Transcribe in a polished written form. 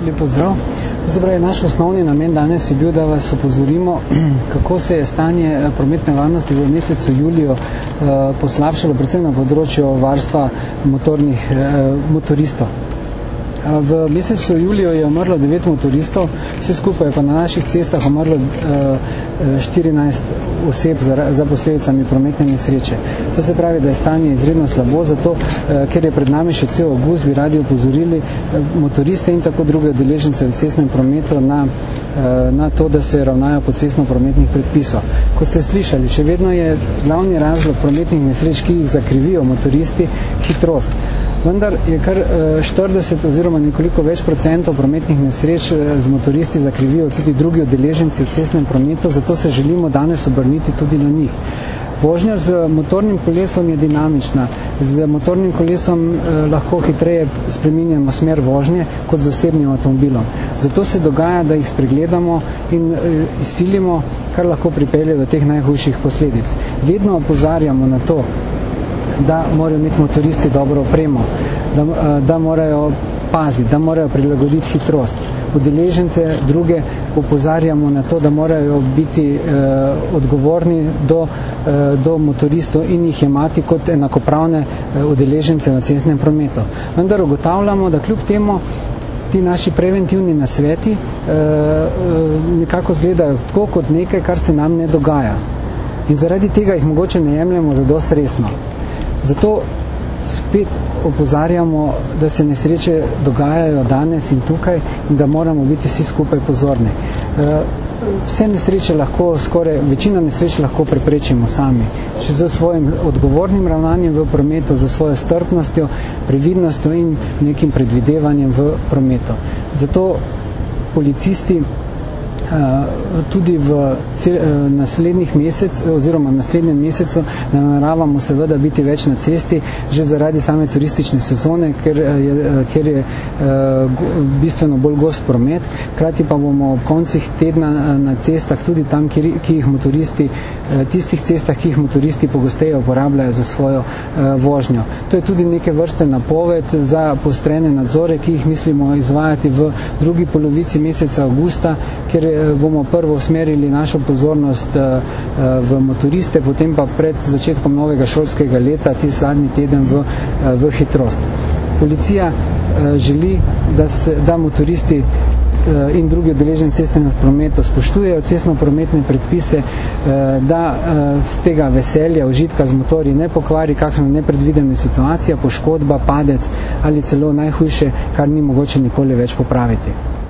Lep pozdrav. Naš osnovni namen danes je bil, da vas opozorimo, kako se je stanje prometne varnosti v mesecu juliju poslabšalo, predvsem na področju varstva motoristov. V mesecu juliju je umrlo 9 motoristov, vse skupaj pa na naših cestah umrlo 14 oseb za posledicami prometne nesreče. To se pravi, da je stanje izredno slabo, zato ker je pred nami še cel avgust, bi radi opozorili motoriste in tako druge udeležence v cestnem prometu na to, da se ravnajo po cestno-prometnih predpisov. Kot ste slišali, še vedno je glavni razlog prometnih nesreč, ki jih zakrivijo motoristi, hitrost. Vendar je kar 40 oziroma nekoliko več procentov prometnih nesreč z motoristi zakrivijo tudi drugi udeleženci v cestnem prometu, zato se želimo danes obrniti tudi na njih. Vožnja z motornim kolesom je dinamična. Z motornim kolesom lahko hitreje spreminjamo smer vožnje kot z osebnim avtomobilom. Zato se dogaja, da jih spregledamo in izsilimo, kar lahko pripelje do teh najhujših posledic. Vedno opozarjamo na to, da morajo imeti motoristi dobro opremo, da morajo paziti, da morajo prilagoditi hitrost. Udeležence druge opozarjamo na to, da morajo biti odgovorni do motoristov in jih jemati kot enakopravne udeležence v cestnem prometu. Vendar ugotavljamo, da kljub temu ti naši preventivni nasveti nekako izgledajo tako kot nekaj, kar se nam ne dogaja. In zaradi tega jih mogoče ne jemljemo zadosti resno. Zato spet opozarjamo, da se nesreče dogajajo danes in tukaj in da moramo biti vsi skupaj pozorni. Vse nesreče večina nesreč lahko preprečimo sami, še z svojim odgovornim ravnanjem v prometu, z svojo strpnostjo, previdnostjo in nekim predvidevanjem v prometu. Zato policisti tudi v naslednjih naslednjem mesecu nameravamo seveda biti več na cesti, že zaradi same turistične sezone, ker je bistveno bolj gost promet. Krati pa bomo ob koncih tedna na cestah, tudi tam, tistih cestah, ki jih motoristi pogosteje uporabljajo za svojo vožnjo. To je tudi neke vrste napoved za poostrene nadzore, ki jih mislimo izvajati v drugi polovici meseca avgusta, ker bomo prvo usmerili našo pozornost v motoriste, potem pa pred začetkom novega šolskega leta, zadnji teden v hitrost. Policija želi, da motoristi in drugi udeleženci cestnega prometa spoštujejo cestno-prometne predpise, da z tega veselja, užitka z motorji ne pokvari kakšna nepredvidena situacija, poškodba, padec ali celo najhujše, kar ni mogoče nikoli več popraviti.